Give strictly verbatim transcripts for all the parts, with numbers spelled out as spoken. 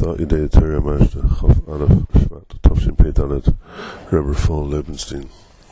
Thought Idea Torah Mashda Chaf Aleph Shvat Tavshin Pei Dalet Rebbe Fall Lebenstein.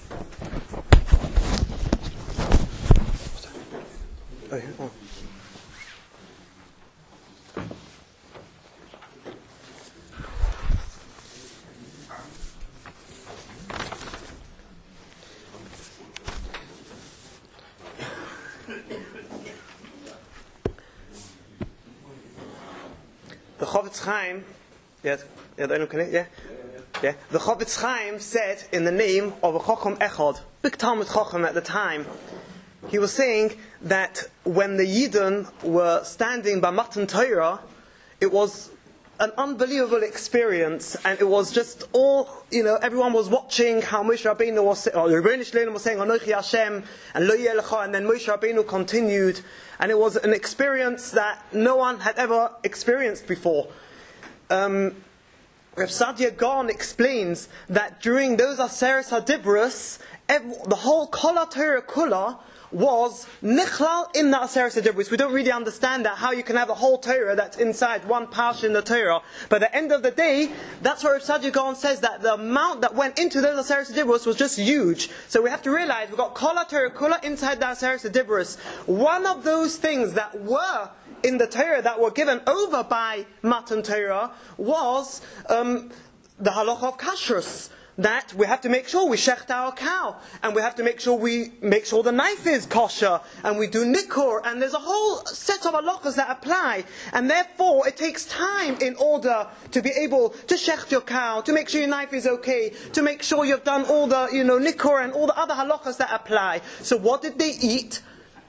The Chofetz Chaim, yeah, yeah, yeah, yeah. The Chofetz Chaim said in the name of a Chacham Echad, big Talmud Chacham at the time, he was saying that when the Yidden were standing by Matan Torah, it was an unbelievable experience, and it was just all, you know, everyone was watching how Moshe Rabbeinu was, or Rebbeinu Shleim was saying, Anochi Hashem, and Lo Yeh Lecha, and then Moshe Rabbeinu continued, and it was an experience that no one had ever experienced before. Um, Reb Sadia Gaon explains that during those Aseres HaDibros, the whole Kol HaTorah Kula was nichlal in the Aseres HaDibros. We don't really understand that, how you can have a whole Torah that's inside one parsha in the Torah. But at the end of the day, that's where Reb Sadia Gaon says that the amount that went into those Aseres HaDibros was just huge. So we have to realize we've got Kol HaTorah Kula inside the Aseres HaDibros. One of those things that were in the Torah that were given over by Matan Torah was um, the halacha of kashrus. That we have to make sure we shecht our cow, and we have to make sure we make sure the knife is kosher, and we do nikur, and there's a whole set of halachas that apply, and therefore it takes time in order to be able to shecht your cow, to make sure your knife is okay, to make sure you've done all the, you know, nikur and all the other halachas that apply. So what did they eat?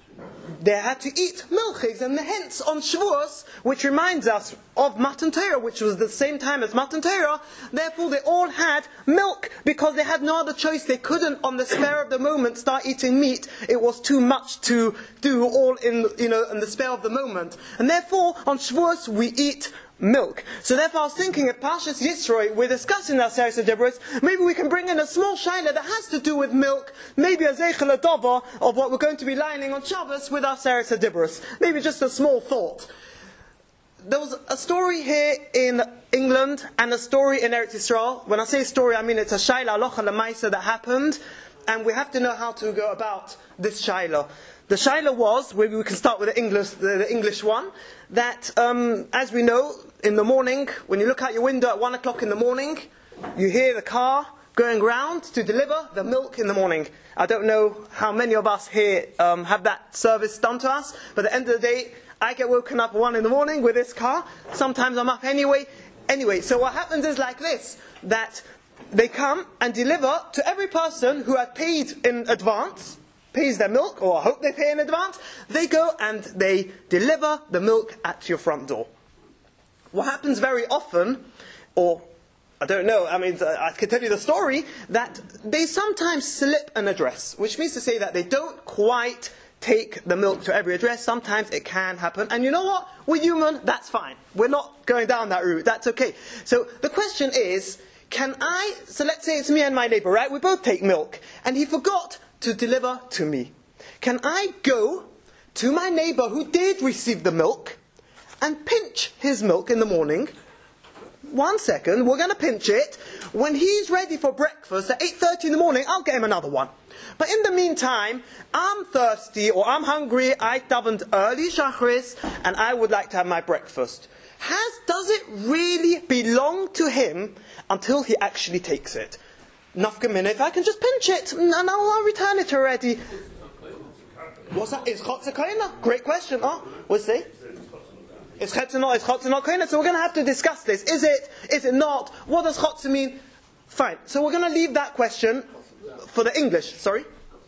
They had to eat milchigs, and hence on Shavuos, which reminds us of Matan Torah, which was the same time as Matan Torah, therefore they all had milk, because they had no other choice. They couldn't, on the spare of the moment, start eating meat. It was too much to do all in, you know, in the spare of the moment. And therefore, on Shavuos, we eat milk. So therefore I was thinking at Parshas Yisro, we're discussing our Aseres HaDibros, maybe we can bring in a small shaila that has to do with milk, maybe a zeichel adova of what we're going to be lining on Shabbos with our Aseres HaDibros. Maybe just a small thought. There was a story here in England and a story in Eretz Yisrael. When I say story, I mean it's a shaila alocha lemaisa that happened, and we have to know how to go about this shaila. The shaila was, maybe we can start with the English, the, the English one, that um, as we know, in the morning, when you look out your window at one o'clock in the morning, you hear the car going round to deliver the milk in the morning. I don't know how many of us here um, have that service done to us, but at the end of the day, I get woken up at one in the morning with this car. Sometimes I'm up anyway. Anyway, so what happens is like this, that they come and deliver to every person who had paid in advance, pays their milk, or I hope they pay in advance, they go and they deliver the milk at your front door. What happens very often, or I don't know, I mean, I can tell you the story, that they sometimes slip an address, which means to say that they don't quite take the milk to every address. Sometimes it can happen, and you know what? We're human, that's fine. We're not going down that route, that's okay. So the question is, can I, so let's say it's me and my neighbor, right? We both take milk, and he forgot to deliver to me. Can I go to my neighbor who did receive the milk and pinch his milk in the morning? One second, we're going to pinch it. When he's ready for breakfast at eight thirty in the morning, I'll get him another one. But in the meantime, I'm thirsty or I'm hungry, I davened early Shachris, and I would like to have my breakfast. Has, does it really belong to him until he actually takes it? Nafka minute, if I can just pinch it, and I'll, I'll return it already. What's that? Is chotzer koina? Great question, huh? What's it? It's chotzer not, it's chotzer not koina. So we're going to have to discuss this. Is it? Is it not? What does chotzer mean? Fine. So we're going to leave that question for the English. Sorry?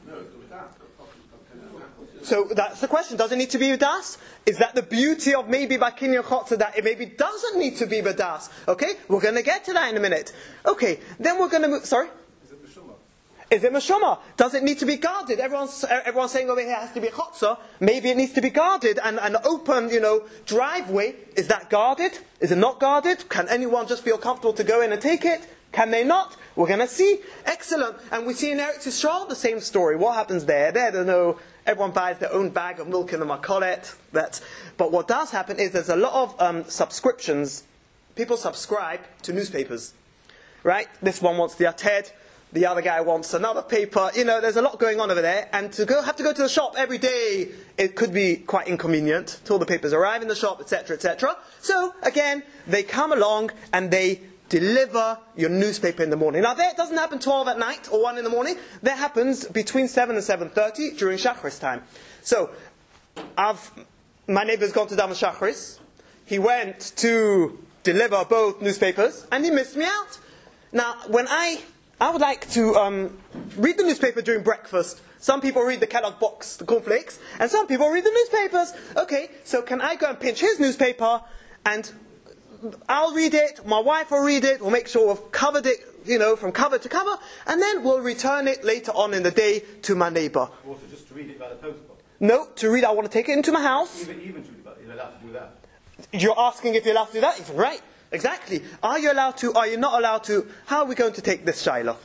So that's the question. Does it need to be b'das? Is that the beauty of maybe by kinyan chotzer, that it maybe doesn't need to be b'das? Okay? We're going to get to that in a minute. Okay. Then we're going to move. Sorry? Is it meshuma? Does it need to be guarded? Everyone's, everyone's saying over here it has to be chotzer. Maybe it needs to be guarded. And an open, you know, driveway, is that guarded? Is it not guarded? Can anyone just feel comfortable to go in and take it? Can they not? We're going to see. Excellent. And we see in Eretz Yisrael the same story. What happens there? There, there's no, everyone buys their own bag of milk in the makolet. That's, but what does happen is there's a lot of um, subscriptions people subscribe to newspapers, right? This one wants the Ated, the other guy wants another paper. You know, there's a lot going on over there, and to go have to go to the shop every day, it could be quite inconvenient till the papers arrive in the shop, et cetera, et cetera. So again, they come along and they deliver your newspaper in the morning. Now, that doesn't happen twelve at night or one in the morning. That happens between seven and seven thirty during Shacharis time. So, I've my neighbour's gone to Daven Shacharis. He went to deliver both newspapers, and he missed me out. Now, when I I would like to um, read the newspaper during breakfast. Some people read the Kellogg box, the cornflakes, and some people read the newspapers. Okay, so can I go and pinch his newspaper, and I'll read it, my wife will read it, we'll make sure we've covered it, you know, from cover to cover, and then we'll return it later on in the day to my neighbour. Also, just to read it by the post box? No, to read, I want to take it into my house. Even, even to read it, you're allowed to do that? You're asking if you're allowed to do that even, right? Exactly. Are you allowed to, are you not allowed to? How are we going to take this Shiloh?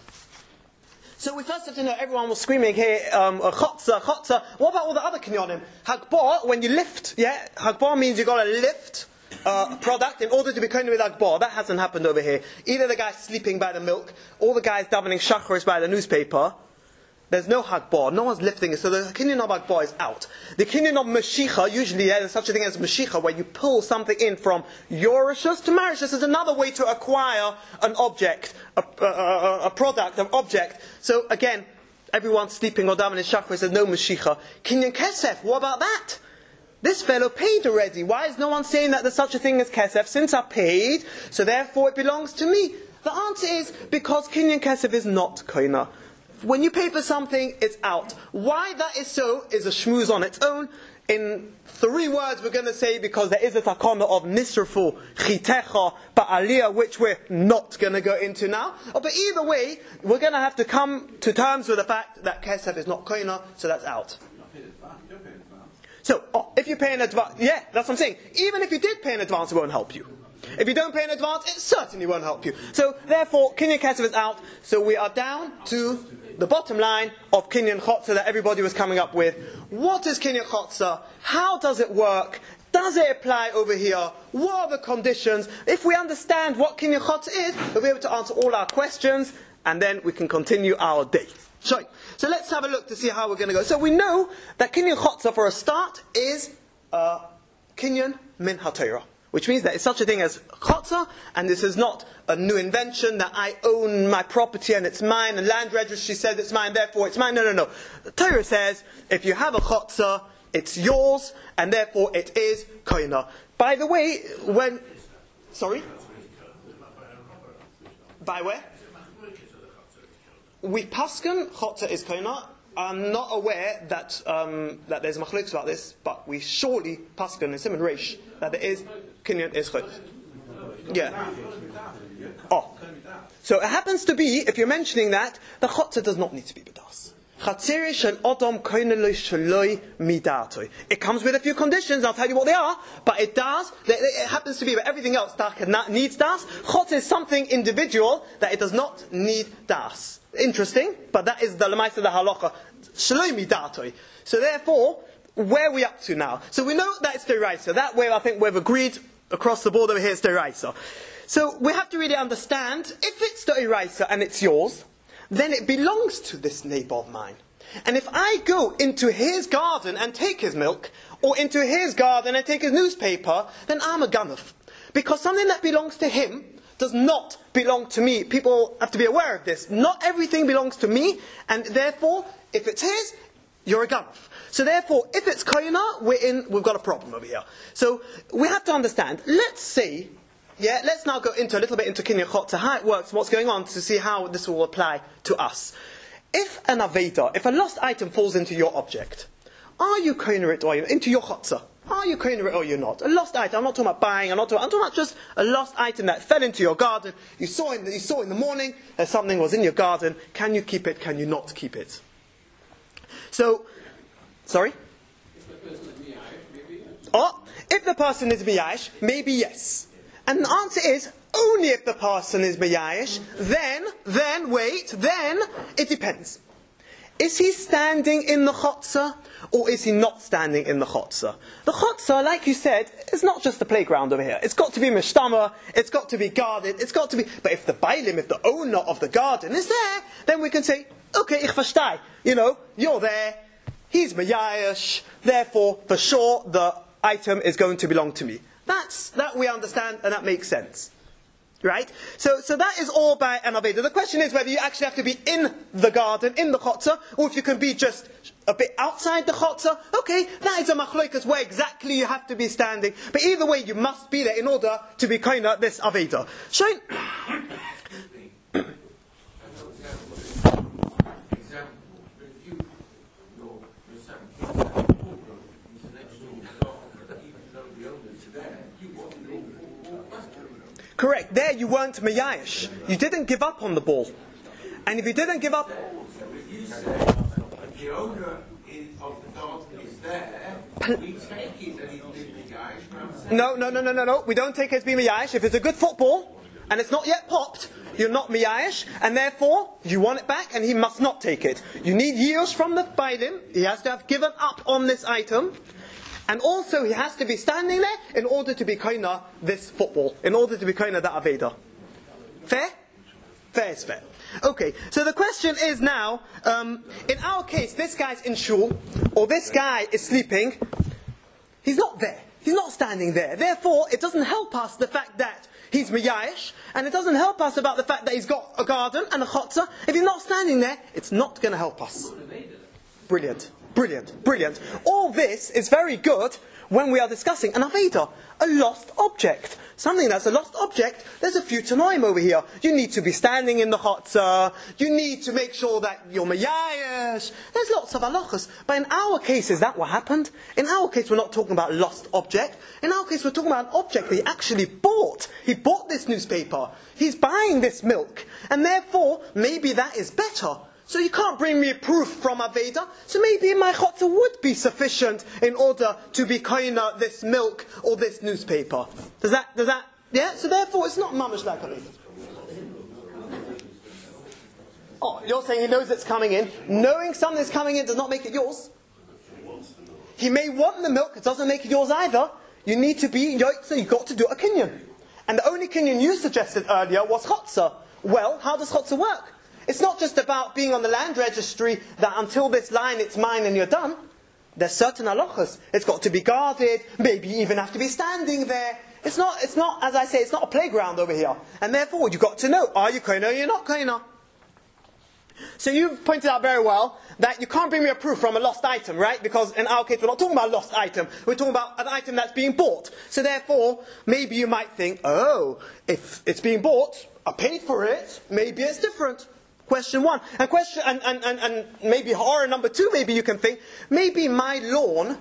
So we first have to know, everyone was screaming here, um, chotza, chotza. What about all the other kinyonim? Hagbah, when you lift, yeah, Hagbah means you've got to lift uh, a product in order to be kohen with Hagbah. That hasn't happened over here. Either the guy's sleeping by the milk, or the guy's davening shacharis by the newspaper. There's no Hagbah, no one's lifting it, so the kinyan of Hagbah is out. The kinyan of Mashicha, usually yeah, there's such a thing as Mashicha, where you pull something in from Yorishus to Marishus, is another way to acquire an object, a, a, a product, an object. So again, everyone's sleeping or davening shacharis, there's no Mashicha. Kinyan Kesef, what about that? This fellow paid already. Why is no one saying that there's such a thing as Kesef? Since I paid, so therefore it belongs to me. The answer is because Kinyan Kesef is not koina. When you pay for something, it's out. Why that is so is a shmooze on its own. In three words we're going to say, because there is a takana of nisrafu, chitecha, ba'aliyah, which we're not going to go into now. Oh, but either way, we're going to have to come to terms with the fact that kesef is not koina, so that's out. So, oh, if you pay in advance, yeah, that's what I'm saying. Even if you did pay in advance, it won't help you. If you don't pay in advance, it certainly won't help you. So, therefore, Kinyan Kesef is out. So we are down to the bottom line of Kinyan Chotza that everybody was coming up with. What is Kinyan Chotza? How does it work? Does it apply over here? What are the conditions? If we understand what Kinyan Chotza is, we'll be able to answer all our questions, and then we can continue our day. So, so let's have a look to see how we're going to go. So we know that Kinyan Chotza, for a start, is uh, Kinyan Min HaTorah, which means that it's such a thing as chotza, and this is not a new invention that I own my property and it's mine, and land registry says it's mine, therefore it's mine. No, no, no. The Torah says if you have a chotza, it's yours, and therefore it is koina. By the way, when... Sorry? By where? We paskin chotza is koina. I'm not aware that um, that there's machlokes about this, but we surely paskin in Simon Reish that there is kinyan is chotza. Yeah. Oh. So it happens to be, if you're mentioning that, the chotza does not need to be b'das. It comes with a few conditions, I'll tell you what they are, but it does, it happens to be, but everything else needs das. Chotza is something individual that it does not need das. Interesting, but that is the lemaisa of the halacha. Shloi midatoi. So therefore, where are we up to now? So we know that it's deraisa. That way I think we've agreed across the board over here it's deraisa. So we have to really understand, if it's deraisa and it's yours, then it belongs to this neighbor of mine. And if I go into his garden and take his milk, or into his garden and take his newspaper, then I'm a ganef. Because something that belongs to him does not belong to me. People have to be aware of this. Not everything belongs to me, and therefore, if it's his, you're a ganef. So therefore, if it's koina, we're in, we've got a problem over here. So we have to understand, let's say, yeah, let's now go into a little bit into Kinyan Chotza, how it works, what's going on, to see how this will apply to us. If an aveda, if a lost item falls into your object, are you koina it or you into your chotza? Are you koina it or you're not? A lost item, I'm not talking about buying, I'm not talking, I'm talking about just a lost item that fell into your garden, you saw in the, you saw in the morning that something was in your garden, can you keep it, can you not keep it? So, sorry? If the person is miyash, maybe yes. Oh, if the person is miyash, maybe yes. And the answer is, only if the person is miyash, then, then, wait, then, it depends. Is he standing in the chotzer, or is he not standing in the chotzer? The chotzer, like you said, is not just a playground over here. It's got to be mishtama, it's got to be guarded, it's got to be... But if the bailim, if the owner of the garden is there, then we can say, okay, ich verstehe. You know, you're there, he's meyayish, therefore, for sure, the item is going to belong to me. That's, that we understand, and that makes sense. Right? So, so that is all by an aveda. The question is whether you actually have to be in the garden, in the chotzer, or if you can be just a bit outside the chotzer. Okay, that is a machlokas where exactly you have to be standing. But either way, you must be there in order to be kind of this aveda. Shine. Correct. There you weren't meyayish. You didn't give up on the ball. And if you didn't give up... You say the owner of the dog is there, we take it that he's been meyayish. No, no, no, no, no, no. We don't take it as being meyayish. If it's a good football, and it's not yet popped, you're not meyayish, and therefore, you want it back, and he must not take it. You need yield from the bailim. He has to have given up on this item. And also, he has to be standing there in order to be kaina this football, in order to be kaina that aveda. Fair? Fair is fair. Okay, so the question is now, um, in our case, this guy's in shul, or this guy is sleeping, he's not there. He's not standing there. Therefore, it doesn't help us the fact that he's meyayish, and it doesn't help us about the fact that he's got a garden and a chotzer. If he's not standing there, it's not going to help us. Brilliant. Brilliant, brilliant. All this is very good when we are discussing an aveda, a lost object. Something that's a lost object, there's a few tanoim over here. You need to be standing in the chotzer, you need to make sure that you're meyayish. There's lots of halachas. But in our case, is that what happened? In our case, we're not talking about a lost object. In our case, we're talking about an object that he actually bought. He bought this newspaper. He's buying this milk. And therefore, maybe that is better. So you can't bring me a proof from Aveda. So maybe my chotzer would be sufficient in order to be kaina this milk or this newspaper. Does that, does that, yeah? So therefore it's not mamash like Aveda. Oh, you're saying he knows it's coming in. Knowing something's coming in does not make it yours. He may want the milk, it doesn't make it yours either. You need to be yoitza, you've got to do a kinyan. And the only kinyan you suggested earlier was chotzer. Well, how does chotzer work? It's not just about being on the land registry that until this line it's mine and you're done. There's certain halachas. It's got to be guarded, maybe you even have to be standing there. It's not, it's not, as I say, it's not a playground over here. And therefore you've got to know, are you kaina or you're not kaina? So you've pointed out very well that you can't bring me a proof from a lost item, right? Because in our case we're not talking about a lost item. We're talking about an item that's being bought. So therefore, maybe you might think, oh, if it's being bought, I paid for it, maybe it's different. Question one. And question and, and, and, and maybe horror number two, maybe you can think, maybe my lawn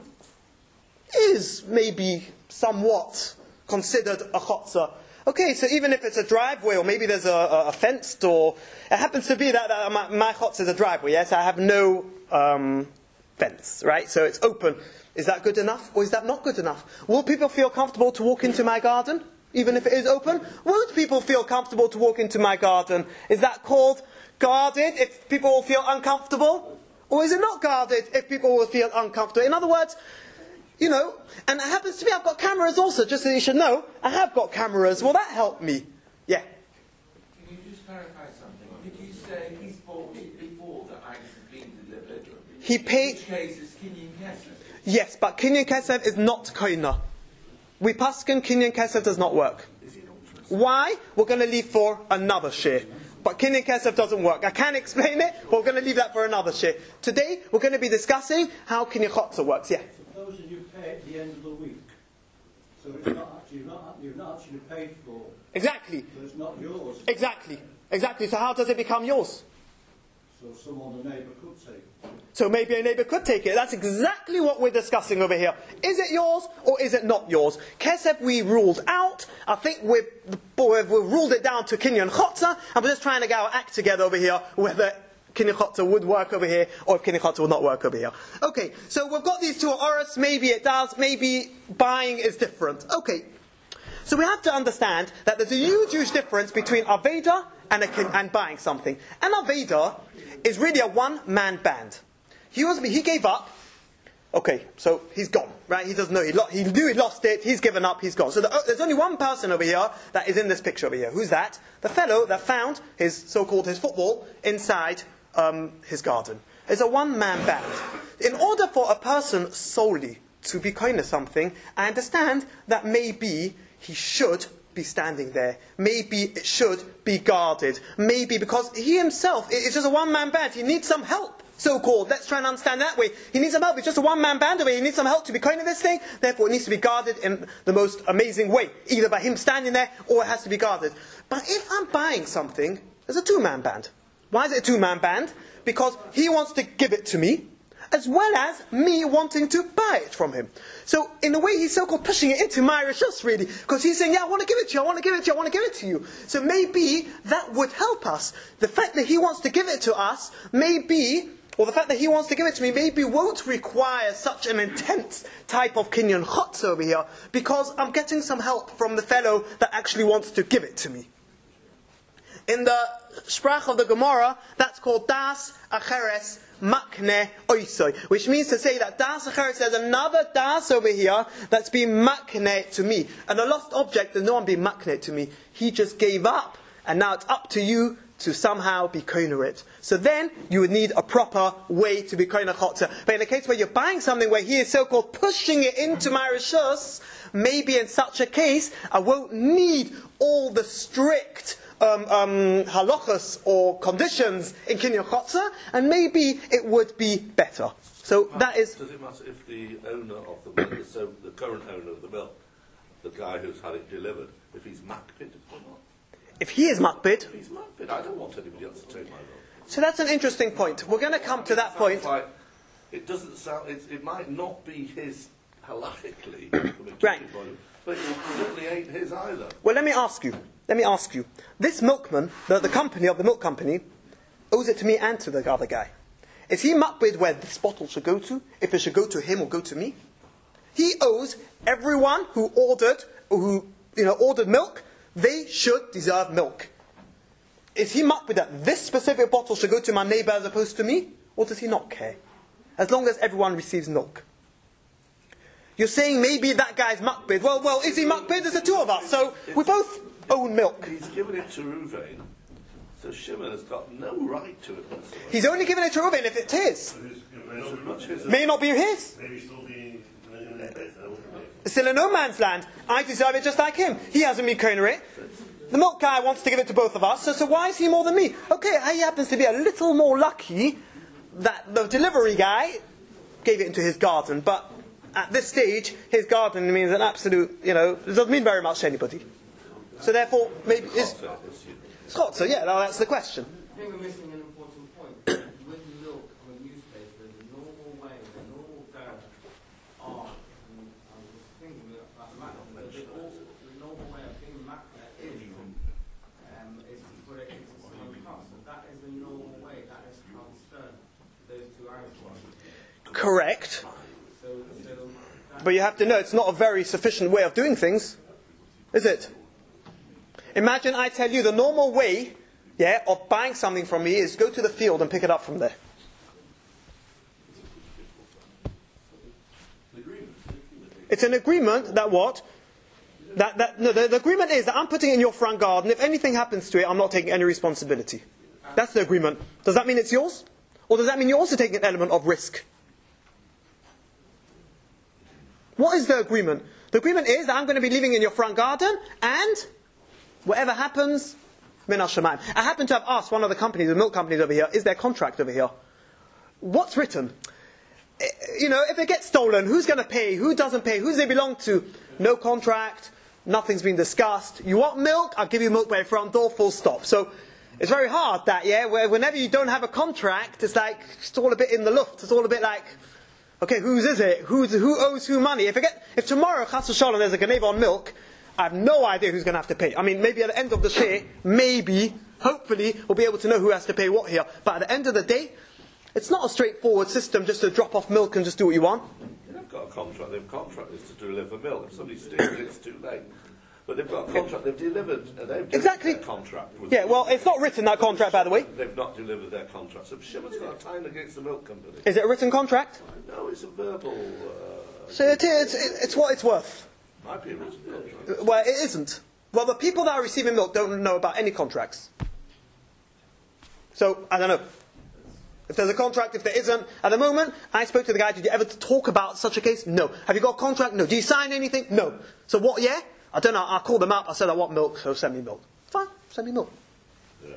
is maybe somewhat considered a chotzer. Okay, so even if it's a driveway, or maybe there's a, a, a fenced, or it happens to be that, that my, my chotzer is a driveway, yes, I have no um, fence, right? So it's open. Is that good enough, or is that not good enough? Will people feel comfortable to walk into my garden, even if it is open? Won't people feel comfortable to walk into my garden? Is that called guarded if people will feel uncomfortable? Or is it not guarded if people will feel uncomfortable? In other words, you know, and it happens to me, I've got cameras also, just so you should know, I have got cameras. Will that help me? Yeah. Can you just clarify something? Did you say he's bought it before the item has been delivered? He paid... In which case it's kinyan kesef. Yes, but kinyan kesef is not koina. We paskin kinyan kesef does not work. Why? We're going to leave for another share. But kinyan kesef doesn't work. I can't explain it, but we're going to leave that for another share. Today, we're going to be discussing how kinyan chotzer works. Yeah? Supposing you pay at the end of the week. So it's not actually, you've not, you've not actually paid for. Exactly. So it's not yours. Exactly. Exactly. So how does it become yours? So someone, the neighbour, could take it. So maybe a neighbour could take it. That's exactly what we're discussing over here. Is it yours or is it not yours? Kesef we ruled out. I think we've, we've ruled it down to kinyan chotzer, and we're just trying to get our act together over here whether kinyan chotzer would work over here or if kinyan chotzer would not work over here. Okay, so we've got these two oros. Maybe it does. Maybe buying is different. Okay. So we have to understand that there's a huge, huge difference between Aveda and, a, and buying something. An Aveda is really a one-man band. He, was, he gave up. Okay, so he's gone, right? He doesn't know. He, lo- he knew he lost it. He's given up. He's gone. So the, there's only one person over here that is in this picture over here. Who's that? The fellow that found his so-called his football inside um, his garden. It's a one-man band. In order for a person solely to be kind of something, I understand that maybe he should be standing there. Maybe it should be guarded. Maybe because he himself is just a one-man band. He needs some help. So-called. Let's try and understand that way. He needs some help. It's just a one-man band away. He needs some help to be kind of this thing. Therefore, it needs to be guarded in the most amazing way. Either by him standing there, or it has to be guarded. But if I'm buying something, it's a two-man band. Why is it a two-man band? Because he wants to give it to me, as well as me wanting to buy it from him. So, in a way, he's so-called pushing it into my rishus, really. Because he's saying, yeah, I want to give it to you, I want to give it to you, I want to give it to you. So maybe that would help us. The fact that he wants to give it to us, maybe... Or the fact that he wants to give it to me maybe won't require such an intense type of kinyan chutz over here, because I'm getting some help from the fellow that actually wants to give it to me. In the sprach of the Gemara, that's called das acheres makne oisoi, which means to say that das acheres, there's another das over here that's been makne to me. And a lost object, there's no one being makne to me. He just gave up, and now it's up to you to somehow be koiner it. So then, you would need a proper way to be koiner chotzer. But in a case where you're buying something where he is so-called pushing it into my rishus, maybe in such a case, I won't need all the strict um, um, halachas or conditions in kinyan chotzer, and maybe it would be better. So that is... Does it matter if the owner of the milk, so the current owner of the milk, the guy who's had it delivered, if he's makpid or not? If he is makbid, If he's makpid, I don't want anybody else to take my milk. so that's an interesting point. We're going to come to that point. Like, it doesn't sound. It, it might not be his halachically, from a Right. Jewish point of view, but it certainly ain't his either. Well, let me ask you. Let me ask you. This milkman, the, the company of the milk company, owes it to me and to the other guy. Is he makbid where this bottle should go to? If it should go to him or go to me? He owes everyone who ordered, who you know, ordered milk. They should deserve milk. Is he makbid that this specific bottle should go to my neighbour as opposed to me? Or does he not care? As long as everyone receives milk. You're saying maybe that guy's makbid. Well, well, is he makbid? There's the two of us. So we both own milk. He's given it to Ruvain, so Shimon has got no right to it whatsoever. He's only given it to Reuben if it's his. It's as much his as May not be his. Maybe still be It's still in no man's land. I deserve it just like him. He hasn't been koiner it. The milk guy wants to give it to both of us, so, so why is he more than me? Okay, he happens to be a little more lucky that the delivery guy gave it into his garden, but at this stage, his garden means an absolute, you know, it doesn't mean very much to anybody. So therefore, maybe it's Scott. So yeah, now that's the question. I think we're missing an important point. With milk on a newspaper, the normal way, the normal diet are, and I was thinking about that, the, the normal way of being makna is, um, is to put it into someone's house. So that is the normal way, that is transferred to those two items. Correct. So, so But you have to know, it's not a very sufficient way of doing things, is it? Imagine I tell you the normal way, yeah, of buying something from me is go to the field and pick it up from there. It's an agreement that what? That, that, no, the, the agreement is that I'm putting it in your front garden. If anything happens to it, I'm not taking any responsibility. That's the agreement. Does that mean it's yours? Or does that mean you're also taking an element of risk? What is the agreement? The agreement is that I'm going to be living in your front garden, and whatever happens, min hashamayim. I happen to have asked one of the companies, the milk companies over here, is there a contract over here? What's written? You know, if it gets stolen, who's going to pay? Who doesn't pay? Who do they belong to? No contract. Nothing's been discussed. You want milk? I'll give you milk by your front door, full stop. So, it's very hard that, yeah, where whenever you don't have a contract, it's like, it's all a bit in the luft. It's all a bit like, okay, whose is it? Who's, who owes who money? If, it get, if tomorrow, chas v'shalom, there's a ganeva on milk, I have no idea who's going to have to pay. I mean, maybe at the end of the share, maybe, hopefully, we'll be able to know who has to pay what here. But at the end of the day, it's not a straightforward system just to drop off milk and just do what you want. They've got a contract. Their contract is to deliver milk. If somebody steals it, it's too late. But they've got a contract. They've delivered. Uh, they've delivered Exactly. their contract. with- Yeah, well, it's not written, that contract, by the way. They've not delivered their contract. So Shimon's got a time against the milk company. Is it a written contract? No, it's a verbal. Uh, So it is, it- it's what it's worth. might be a written contract. Well, it isn't. Well, the people that are receiving milk don't know about any contracts. So, I don't know. If there's a contract, if there isn't. At the moment, I spoke to the guy, did you ever talk about such a case? No. Have you got a contract? No. Do you sign anything? No. So what, yeah? I don't know, I'll call them up, I said I want milk, so send me milk. Fine, send me milk. Yeah.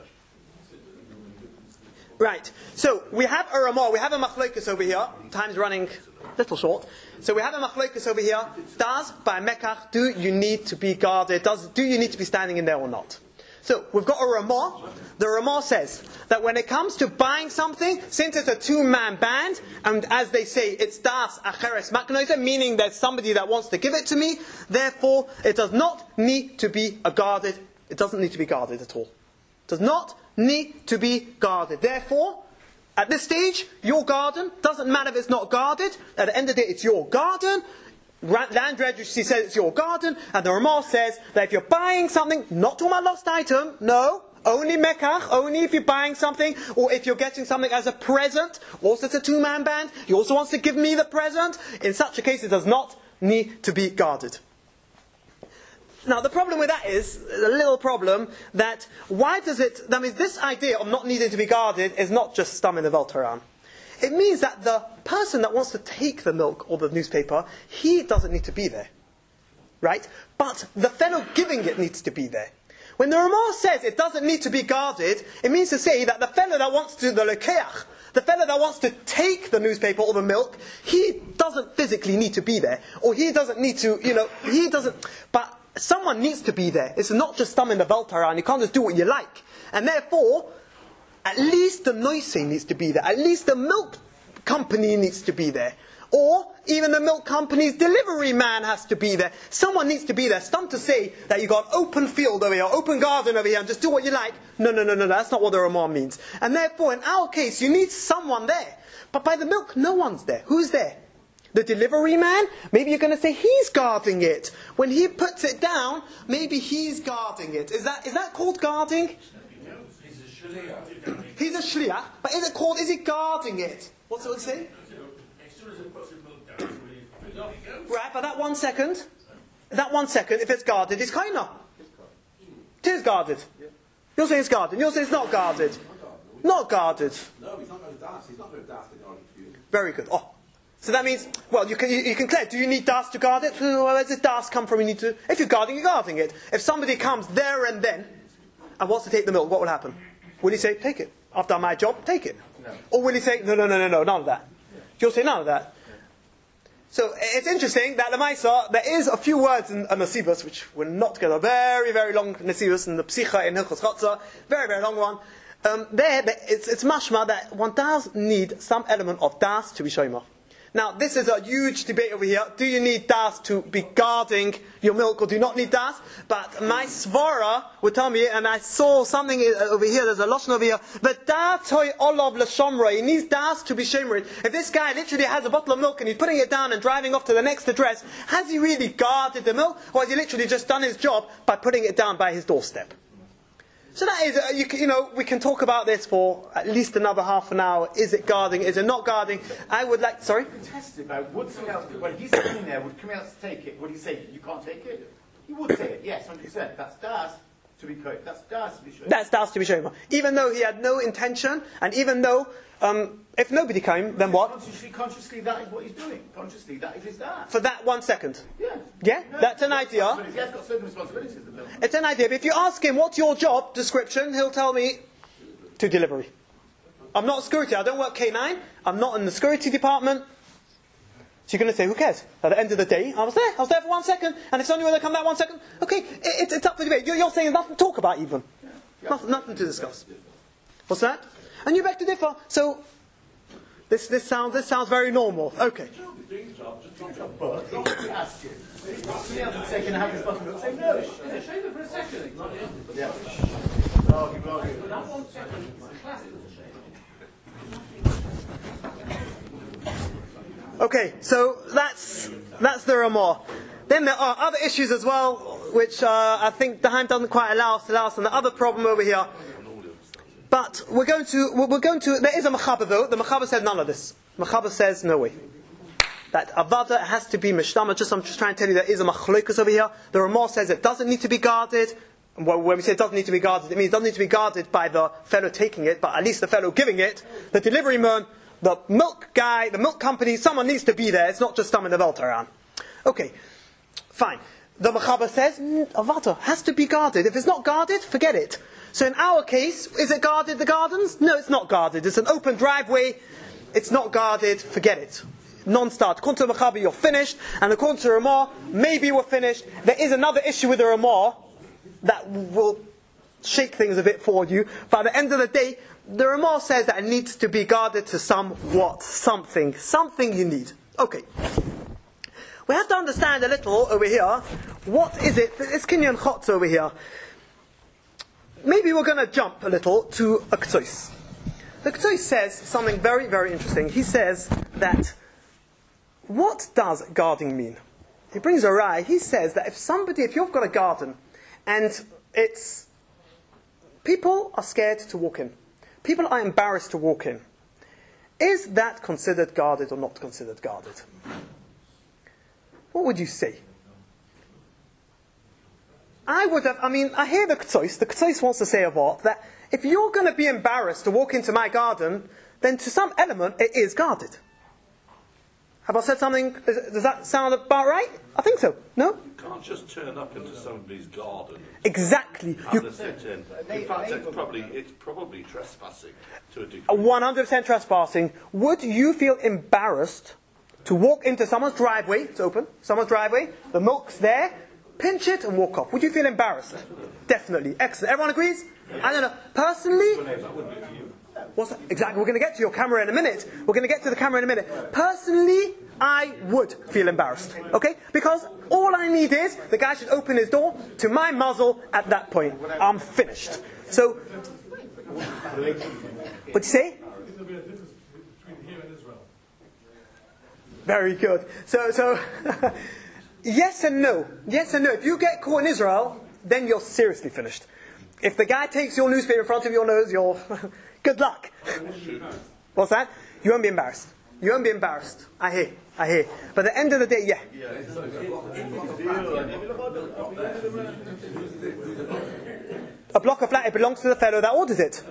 Right, so we have a Ramah, we have a Machlokes over here. Time's running a little short. So we have a Machlokes over here. Does, by Mekach, do you need to be guarded? Does, do you need to be standing in there or not? So we've got a Ramah. The Ramah says that when it comes to buying something, since it's a two-man band, and as they say, it's Das Acheres Maknoise, meaning there's somebody that wants to give it to me, therefore it does not need to be a guarded. It doesn't need to be guarded at all. It does not need to be guarded. Therefore, at this stage, your garden, doesn't matter if it's not guarded, at the end of the day, it's your garden. Land Registry says it's your garden, and the Ramah says that if you're buying something, not to my lost item, no, only Mekach, only if you're buying something, or if you're getting something as a present, also it's a two-man band, he also wants to give me the present, in such a case it does not need to be guarded. Now the problem with that is, a little problem, that why does it, that means this idea of not needing to be guarded is not just stam in the Welt Haran. It means that the person that wants to take the milk or the newspaper, he doesn't need to be there. Right? But the fellow giving it needs to be there. When the Ramah says it doesn't need to be guarded, it means to say that the fellow that wants to, the lekeach, the fellow that wants to take the newspaper or the milk, he doesn't physically need to be there. Or he doesn't need to, you know, he doesn't, but someone needs to be there. It's not just thumb in the Welt Haran, you can't just do what you like. And therefore, at least the noise needs to be there. At least the milk company needs to be there. Or even the milk company's delivery man has to be there. Someone needs to be there. It's not to say that you got open field over here, open garden over here, and just do what you like. No, no, no, no, that's not what the Ramah means. And therefore, in our case, you need someone there. But by the milk, no one's there. Who's there? The delivery man? Maybe you're going to say he's guarding it. When he puts it down, maybe he's guarding it. Is that is that called guarding? He's a shliach, but is it called, is he guarding it? What's it say? Right, but that one second, that one second, if it's guarded, it's kaina. It is guarded. You're saying it's guarded. You're saying it's not guarded. Not guarded. No, he's not going to dance. He's not going to dance to guard it for you. Very good. Oh. So that means, well, you can, you, you can clear. Do you need das to guard it? Well, where does this das come from? You need to, if you're guarding, you're guarding it. If somebody comes there and then, and wants to take the milk, what will happen? Will he say, take it? I've done my job, take it. No. Or will he say, no, no, no, no, no, none of that? Yeah. You'll say none of that. Yeah. So it's interesting that the Maisa, there is a few words in a Nesivus, which we're not together, very, very long Nesivus in the Psicha in Hilchos Chotzer, very, very long one. Um, there, it's, it's mashma that one does need some element of das to be shomer. Now, this is a huge debate over here. Do you need das to be guarding your milk or do you not need das? But my svara would tell me, and I saw something over here, there's a lashon over here, but da'atoi olav l'shomra, he needs das to be shomered. If this guy literally has a bottle of milk and he's putting it down and driving off to the next address, has he really guarded the milk? Or has he literally just done his job by putting it down by his doorstep? So that is, uh, you, can, you know, we can talk about this for at least another half an hour. Is it guarding? Is it not guarding? I would like, sorry? Test it though. Would someone else, when he's sitting there, would someone else take it? Would he say, you can't take it? He would say it, yes, one hundred percent. That's das to be correct. That's das to be sure. That's das to be shomer. Even though he had no intention, and even though, um, if nobody came, then what? Consciously, consciously, that is what he's doing. Consciously, that is his das. For that one second. Yeah. Yeah? No, That's an idea. He has got certain responsibilities. It's an idea. But if you ask him, what's your job description, he'll tell me, to delivery. I'm not security. I don't work K nine. I'm not in the security department. So you're going to say, who cares? At the end of the day, I was there. I was there for one second. And if it's only when they come that one second, okay, it, it's, it's up for debate. You're, you're saying there's nothing to talk about even. Yeah. Yeah. Nothing, nothing to discuss. What's that? And you beg to differ. So, this, this, sounds, this sounds very normal. Okay. Okay, so that's that's the Ramah. Then there are other issues as well. which uh, I think Daheim doesn't quite allow us to allow us on the other problem over here. But we're going to, we're going to, there is a Mechaber though. The Mechaber said none of this. Mechaber says, no way. That Avada has to be Mishtama. Just, I'm just trying to tell you there is a Machlokas over here. The Ramah says it doesn't need to be guarded. Well, when we say it doesn't need to be guarded, it means it doesn't need to be guarded by the fellow taking it, but at least the fellow giving it, the delivery man, the milk guy, the milk company, someone needs to be there. It's not just Stam in the Welt around. Okay, fine. The Mechaber says, mm, Avada has to be guarded. If it's not guarded, forget it. So in our case, is it guarded, the gardens? No, it's not guarded. It's an open driveway. It's not guarded. Forget it. Non-start. According to the Mechaber, you're finished. And according to the Ramah, maybe we're finished. There is another issue with the Ramah that will shake things a bit for you. But at the end of the day, the Ramah says that it needs to be guarded to somewhat, something. Something you need. Okay. We have to understand a little over here. What is it? It's Kinyan Chotz over here. Maybe we're going to jump a little to a K'tois. The K'tois says something very, very interesting. He says that, what does guarding mean? He brings a rai. He says that if somebody, if you've got a garden, and it's, people are scared to walk in. People are embarrassed to walk in. Is that considered guarded or not considered guarded? What would you say? I would have, I mean, I hear the K'tois. The K'tois wants to say a what? That if you're going to be embarrassed to walk into my garden, then to some element it is guarded. Have I said something? Does that sound about right? I think so. No? You can't just turn up into somebody's garden. Exactly. And you, sit in. In fact, it's probably, it's probably trespassing to a degree. one hundred percent trespassing. Would you feel embarrassed to walk into someone's driveway? It's open. Someone's driveway. The milk's there. Pinch it and walk off. Would you feel embarrassed? Definitely. Excellent. Everyone agrees? I don't know. Personally, what's that? Exactly. We're going to get to your camera in a minute. We're going to get to the camera in a minute. Personally, I would feel embarrassed. Okay? Because all I need is the guy should open his door to my muzzle at that point. I'm finished. So, what'd you say? Very good. So, so yes and no. Yes and no. If you get caught in Israel, then you're seriously finished. If the guy takes your newspaper in front of your nose, you're good luck. What's that? You won't be embarrassed. You won't be embarrassed. I hear. I hear. But at the end of the day, yeah. A block of flat, it belongs to the fellow that orders it.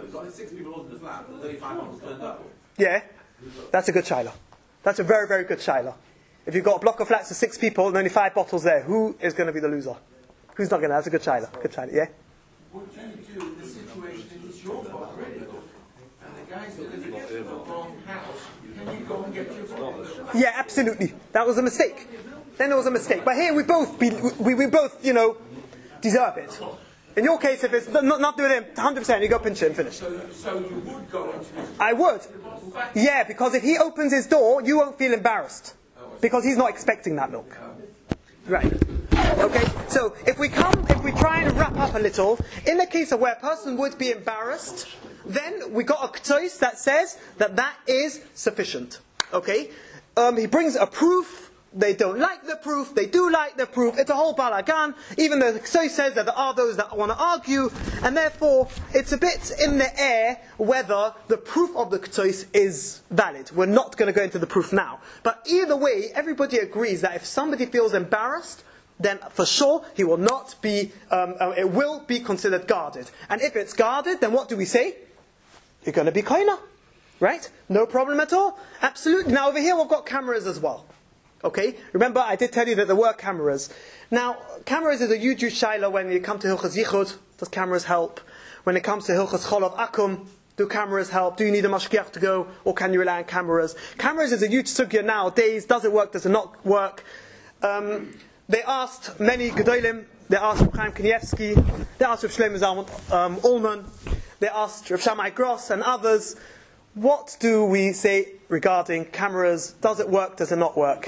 Yeah. That's a good shiloh. That's a very, very good shiloh. If you've got a block of flats of six people and only five bottles there, who is going to be the loser? Who's not going to? That's a good shiloh. Good shiloh, yeah? What do you do in the situation it's your fault, really? And the guys that live in the wrong house, can you go and get your bottle? Yeah, absolutely. That was a mistake. Then there was a mistake. But here we both, be, we, we both, you know, deserve it. In your case, if it's not, not doing it one hundred percent, you go pinch it and finish. So, so you would go into his... I would. Yeah, because if he opens his door, you won't feel embarrassed. Because he's not expecting that milk. Right. Okay, so if we come, if we try and wrap up a little, in the case of where a person would be embarrassed, then we got a k'tois that says that that is sufficient. Okay? Um, he brings a proof. They don't like the proof. They do like the proof. It's a whole balagan. Even though the k'tois says that there are those that want to argue, and therefore it's a bit in the air whether the proof of the k'tois is valid. We're not going to go into the proof now. But either way, everybody agrees that if somebody feels embarrassed, then for sure he will not be, um, uh, it will be considered guarded. And if it's guarded, then what do we say? You're going to be koina. Right? No problem at all. Absolutely. Now over here we've got cameras as well. Okay? Remember, I did tell you that there were cameras. Now, cameras is a huge shaila when you come to Hilchas Yichud. Does cameras help? When it comes to Hilchas Cholav Akum, do cameras help? Do you need a mashgiach to go? Or can you rely on cameras? Cameras is a huge sugya nowadays. Does it work? Does it not work? Um, they asked many Gedolim. They asked Rav Chaim Kanievsky. They asked Rav Shlomo Zalman um, Ullman. They asked Rav Shammai Gross and others. What do we say regarding cameras? Does it work? Does it not work?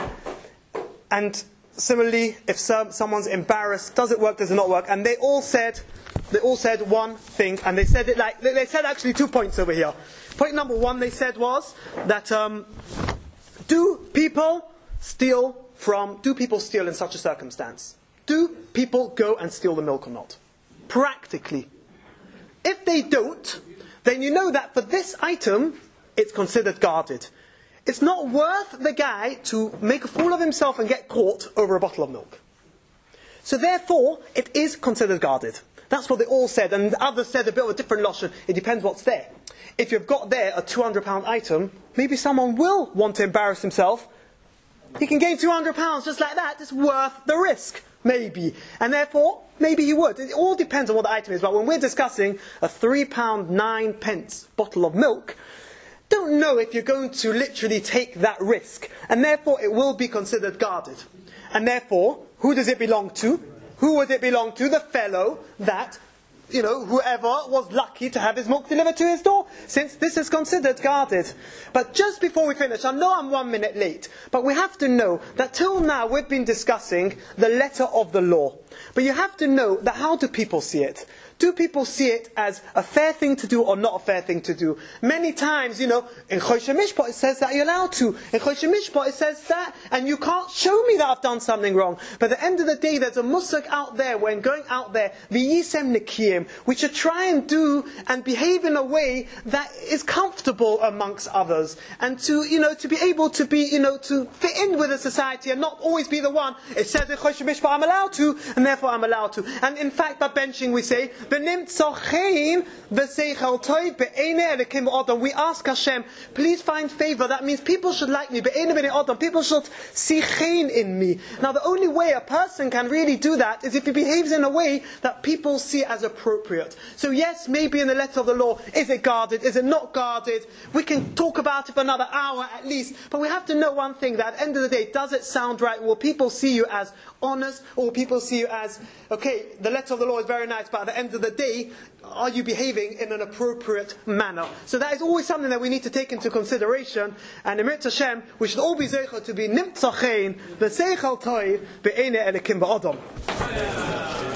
And similarly, if some, someone's embarrassed, does it work? Does it not work? And they all said, they all said one thing, and they said it like they, they said actually two points over here. Point number one, they said was that um, do people steal from? Do people steal in such a circumstance? do people go and steal the milk or not? Practically. If they don't, then you know that for this item, it's considered guarded. It's not worth the guy to make a fool of himself and get caught over a bottle of milk. So therefore, it is considered guarded. That's what they all said, and others said a bit of a different lotion. It depends what's there. If you've got there a two hundred pound item, maybe someone will want to embarrass himself. He can gain two hundred pounds just like that. It's worth the risk, maybe. And therefore, maybe he would. It all depends on what the item is. But when we're discussing a three pound nine pence bottle of milk, don't know if you're going to literally take that risk. And therefore, it will be considered guarded. And therefore, who does it belong to? Who would it belong to? The fellow that, you know, whoever was lucky to have his milk delivered to his door, since this is considered guarded. But just before we finish, I know I'm one minute late, but we have to know that till now we've been discussing the letter of the law. But you have to know that how do people see it? Do people see it as a fair thing to do or not a fair thing to do? Many times, you know, in Choshe Mishpat it says that you're allowed to. In Choshe Mishpat it says that, and you can't show me that I've done something wrong. But at the end of the day, there's a musag out there, when going out there, v'yisem nikiyim, we should try and do and behave in a way that is comfortable amongst others. And to, you know, to be able to be, you know, to fit in with the society and not always be the one, it says in Choshe Mishpat I'm allowed to, and therefore I'm allowed to. And in fact, by benching we say, we ask Hashem, please find favor. That means people should like me. People should see chen in me. Now the only way a person can really do that is if he behaves in a way that people see as appropriate. So yes, maybe in the letter of the law, is it guarded? Is it not guarded? We can talk about it for another hour at least. But we have to know one thing, that at the end of the day, does it sound right? Will people see you as honest? Or will people see you as, okay, the letter of the law is very nice, but at the end of the day, are you behaving in an appropriate manner? So that is always something that we need to take into consideration. And in Mitzvah Hashem, we should all be zeicha to be nimtzachein, v'seichel toiv, be'ene elikim ba'adam.